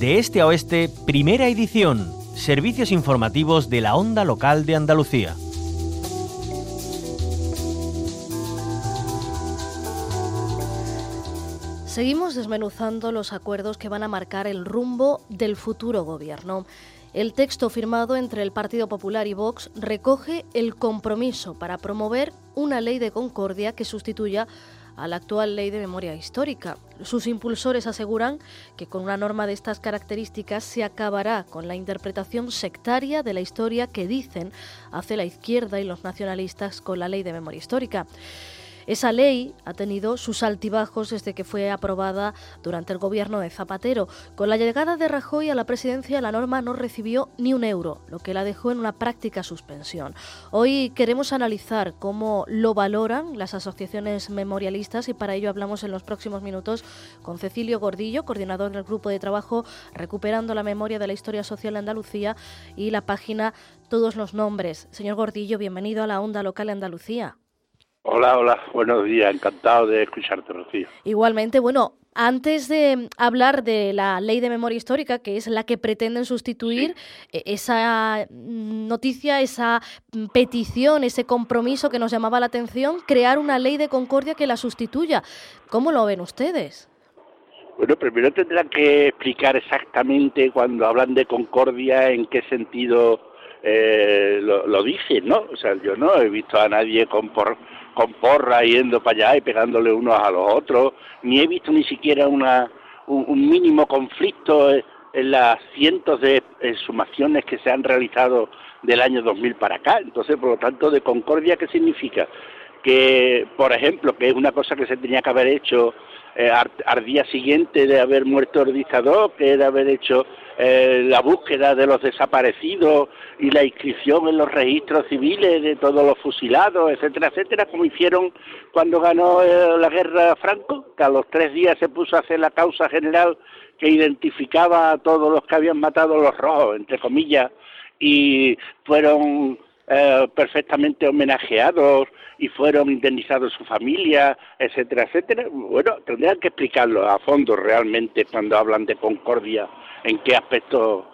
De este a oeste, primera edición. Servicios informativos de la Onda Local de Andalucía. Seguimos desmenuzando los acuerdos que van a marcar el rumbo del futuro gobierno. El texto firmado entre el Partido Popular y Vox recoge el compromiso para promover una ley de concordia que sustituya a la actual ley de memoria histórica. Sus impulsores aseguran que con una norma de estas características se acabará con la interpretación sectaria de la historia que dicen hace la izquierda y los nacionalistas con la ley de memoria histórica. Esa ley ha tenido sus altibajos desde que fue aprobada durante el gobierno de Zapatero. Con la llegada de Rajoy a la presidencia, la norma no recibió ni un euro, lo que la dejó en una práctica suspensión. Hoy queremos analizar cómo lo valoran las asociaciones memorialistas y para ello hablamos en los próximos minutos con Cecilio Gordillo, coordinador del grupo de trabajo Recuperando la Memoria de la Historia Social de Andalucía y la página Todos los Nombres. Señor Gordillo, bienvenido a la Onda Local de Andalucía. Hola, buenos días, encantado de escucharte, Rocío. Igualmente, bueno, antes de hablar de la Ley de Memoria Histórica, que es la que pretenden sustituir, esa noticia, esa petición, ese compromiso que nos llamaba la atención, crear una ley de concordia que la sustituya. ¿Cómo lo ven ustedes? Bueno, primero tendrán que explicar exactamente cuando hablan de concordia en qué sentido lo dicen, ¿no? O sea, yo no he visto a nadie con porra yendo para allá y pegándole unos a los otros, ni he visto ni siquiera un mínimo conflicto en las cientos de exhumaciones que se han realizado del año 2000 para acá. Entonces, por lo tanto, de concordia, ¿qué significa? Que, por ejemplo, que es una cosa que se tenía que haber hecho al día siguiente de haber muerto el dictador, que era haber hecho la búsqueda de los desaparecidos y la inscripción en los registros civiles de todos los fusilados, etcétera, etcétera, como hicieron cuando ganó la guerra Franco, que a los 3 días se puso a hacer la causa general que identificaba a todos los que habían matado a los rojos, entre comillas, y fueron perfectamente homenajeados y fueron indemnizados su familia, etcétera, etcétera. Bueno, tendrían que explicarlo a fondo realmente cuando hablan de concordia, en qué aspectos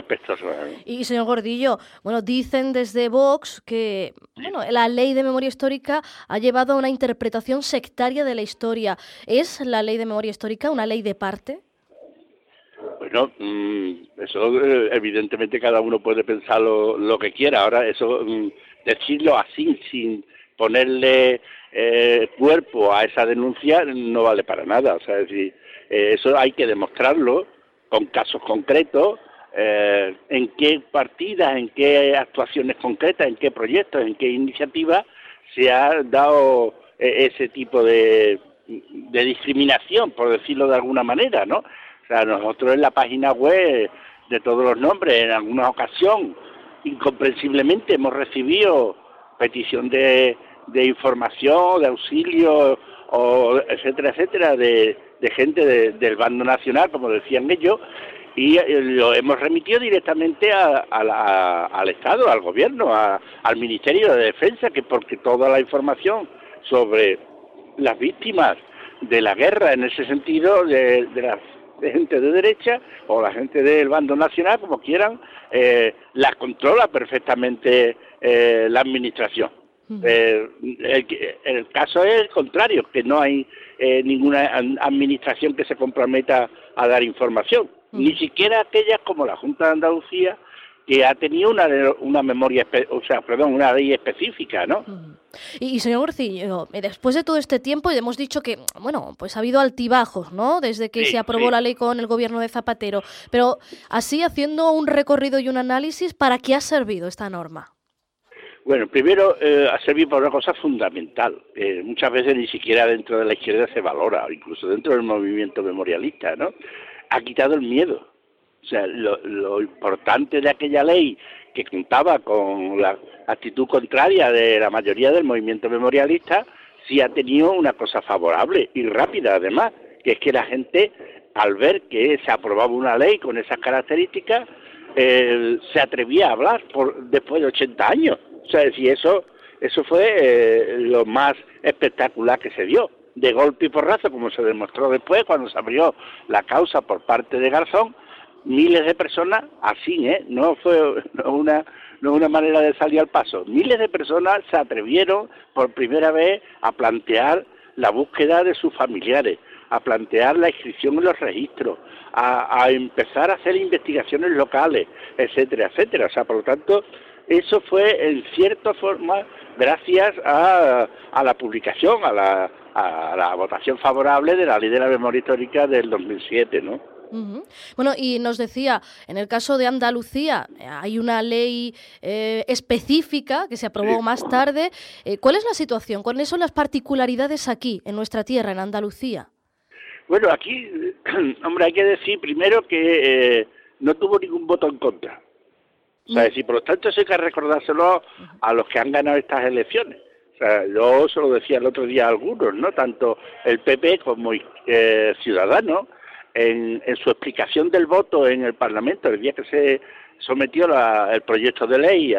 Y señor Gordillo, bueno, dicen desde Vox que la ley de memoria histórica ha llevado a una interpretación sectaria de la historia. ¿Es la ley de memoria histórica una ley de parte? Bueno, eso evidentemente cada uno puede pensar lo que quiera. Ahora eso, decirlo así, sin ponerle cuerpo a esa denuncia, no vale para nada. O sea, es decir, eso hay que demostrarlo con casos concretos, en qué partidas, en qué actuaciones concretas, en qué proyectos, en qué iniciativas se ha dado ese tipo de discriminación, por decirlo de alguna manera, ¿no? O sea, nosotros en la página web de Todos los Nombres, en alguna ocasión, incomprensiblemente hemos recibido petición de información, de auxilio, etcétera, etcétera, de gente del bando nacional, como decían ellos, y lo hemos remitido directamente al Estado, al Gobierno, al Ministerio de Defensa, que porque toda la información sobre las víctimas de la guerra, en ese sentido, de gente de derecha o la gente del bando nacional, como quieran, la controla perfectamente la administración. El caso es el contrario, que no hay ninguna administración que se comprometa a dar información, ni siquiera aquellas como la Junta de Andalucía, que ha tenido una memoria, una ley específica, ¿no? Y señor Gordillo, después de todo este tiempo, y hemos dicho que, pues ha habido altibajos, ¿no?, desde que se aprobó la ley con el gobierno de Zapatero, pero así, haciendo un recorrido y un análisis, ¿para qué ha servido esta norma? Bueno, primero ha servido para una cosa fundamental, muchas veces ni siquiera dentro de la izquierda se valora, incluso dentro del movimiento memorialista, ¿no? Ha quitado el miedo. O sea, lo importante de aquella ley, que contaba con la actitud contraria de la mayoría del movimiento memorialista, sí ha tenido una cosa favorable y rápida además, que es que la gente, al ver que se aprobaba una ley con esas características, se atrevía a hablar después de 80 años. O sea, si eso fue lo más espectacular que se dio. De golpe y porrazo, como se demostró después, cuando se abrió la causa por parte de Garzón, miles de personas, así, no fue una manera de salir al paso, miles de personas se atrevieron por primera vez a plantear la búsqueda de sus familiares, a plantear la inscripción en los registros, a empezar a hacer investigaciones locales, etcétera, etcétera. O sea, por lo tanto, eso fue en cierta forma gracias a la publicación, a la votación favorable de la Ley de la Memoria Histórica del 2007, ¿no? Uh-huh. Bueno, y nos decía, en el caso de Andalucía, hay una ley específica que se aprobó más tarde. ¿Cuál es la situación? ¿Cuáles son las particularidades aquí, en nuestra tierra, en Andalucía? Bueno, aquí, hombre, hay que decir primero que no tuvo ningún voto en contra. O sea, por lo tanto, eso hay que recordárselo a los que han ganado estas elecciones. O sea, yo se lo decía el otro día a algunos, ¿no? Tanto el PP como Ciudadanos, en su explicación del voto en el Parlamento, el día que se sometió el proyecto de ley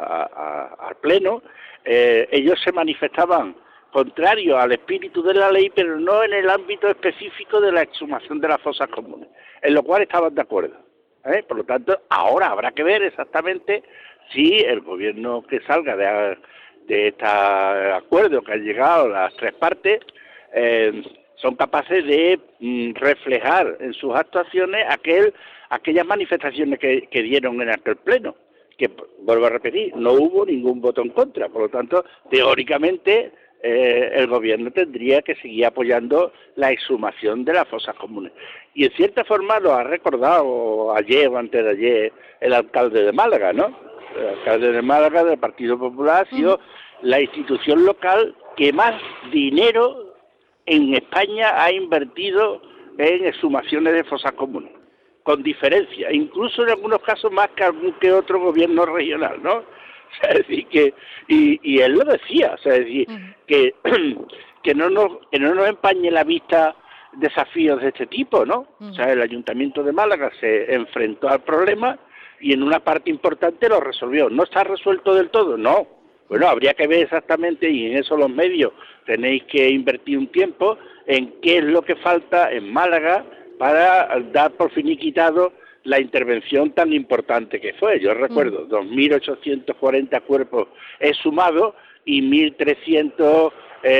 al Pleno, ellos se manifestaban contrarios al espíritu de la ley, pero no en el ámbito específico de la exhumación de las fosas comunes, en lo cual estaban de acuerdo. Por lo tanto, ahora habrá que ver exactamente si el gobierno que salga de este acuerdo que han llegado las tres partes son capaces de reflejar en sus actuaciones aquellas manifestaciones que dieron en aquel pleno, que, vuelvo a repetir, no hubo ningún voto en contra. Por lo tanto, teóricamente, el gobierno tendría que seguir apoyando la exhumación de las fosas comunes. Y en cierta forma lo ha recordado ayer o antes de ayer el alcalde de Málaga, ¿no? El alcalde de Málaga del Partido Popular ha sido la institución local que más dinero en España ha invertido en exhumaciones de fosas comunes, con diferencia, incluso en algunos casos más que algún que otro gobierno regional, ¿no? O sea, es decir, y él lo decía, o sea, es decir, que no nos empañe la vista desafíos de este tipo, ¿no? O sea, el Ayuntamiento de Málaga se enfrentó al problema y en una parte importante lo resolvió. ¿No está resuelto del todo? No. Bueno, habría que ver exactamente, y en eso los medios tenéis que invertir un tiempo, en qué es lo que falta en Málaga para dar por finiquitado la intervención tan importante que fue. Yo recuerdo 2.840 cuerpos exhumados y 1.300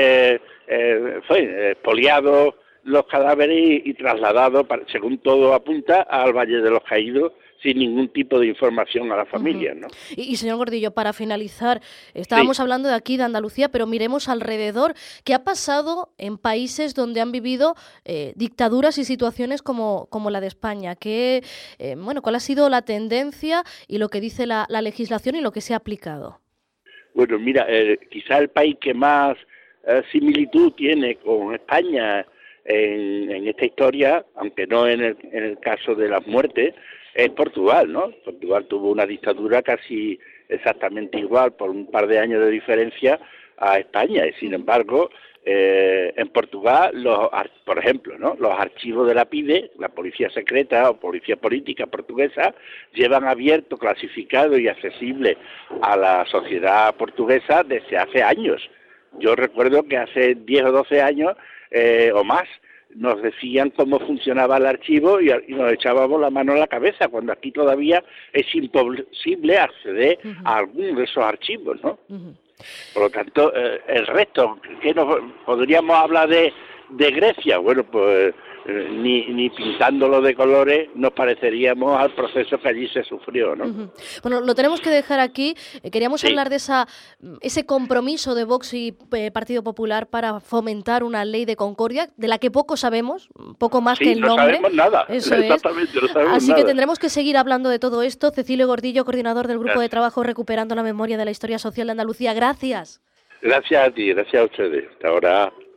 expoliados los cadáveres y trasladados, según todo apunta, al Valle de los Caídos, sin ningún tipo de información a la familia, ¿no? Y señor Gordillo, para finalizar, estábamos hablando de aquí, de Andalucía, pero miremos alrededor. ¿Qué ha pasado en países donde han vivido dictaduras y situaciones como la de España? ¿Cuál ha sido la tendencia y lo que dice la legislación y lo que se ha aplicado? Bueno, mira, quizá el país que más similitud tiene con España en esta historia, aunque no en el caso de las muertes, es Portugal, ¿no? Portugal tuvo una dictadura casi exactamente igual, por un par de años de diferencia, a España. Y sin embargo, en Portugal, por ejemplo, ¿no? Los archivos de la PIDE, la policía secreta o policía política portuguesa, llevan abierto, clasificado y accesible a la sociedad portuguesa desde hace años. Yo recuerdo que hace 10 o 12 años o más, nos decían cómo funcionaba el archivo y nos echábamos la mano a la cabeza, cuando aquí todavía es imposible acceder a alguno de esos archivos, ¿no? Por lo tanto, el resto, que podríamos hablar de Grecia, bueno, pues ni pintándolo de colores nos pareceríamos al proceso que allí se sufrió, ¿no? Bueno, lo tenemos que dejar aquí. Queríamos hablar de ese compromiso de Vox y Partido Popular para fomentar una ley de concordia, de la que poco sabemos, poco más que el nombre. No sabemos nada. Eso exactamente, es. No sabemos Así nada. que tendremos que seguir hablando de todo esto. Cecilio Gordillo, coordinador del Grupo de Trabajo Recuperando la Memoria de la Historia Social de Andalucía. Gracias. Gracias a ti, gracias a ustedes. Hasta ahora.